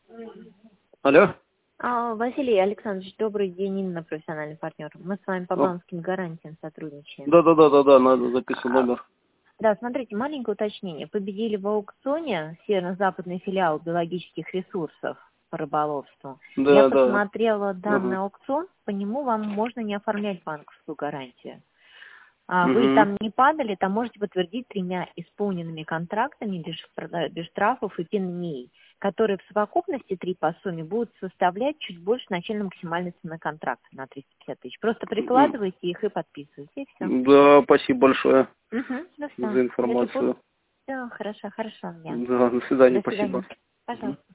Алло? Василий Александрович, добрый день, Инна, профессиональный партнер. Мы с вами по банковским гарантиям сотрудничаем. Да, надо записывать номер. Да, смотрите, маленькое уточнение. Победили в аукционе северо-западный филиал биологических ресурсов по рыболовству. Я посмотрела данный аукцион, по нему вам можно не оформлять банковскую гарантию. Вы там не падали, там можете подтвердить 3 исполненными контрактами без штрафов и пеней, которые в совокупности 3 по сумме будут составлять чуть больше начальной максимальной цены контракта на 350 тысяч. Просто прикладывайте их и подписывайте, и все. Да, спасибо большое За за информацию. Все, хорошо. Да, до свидания, До свидания. спасибо. Пожалуйста.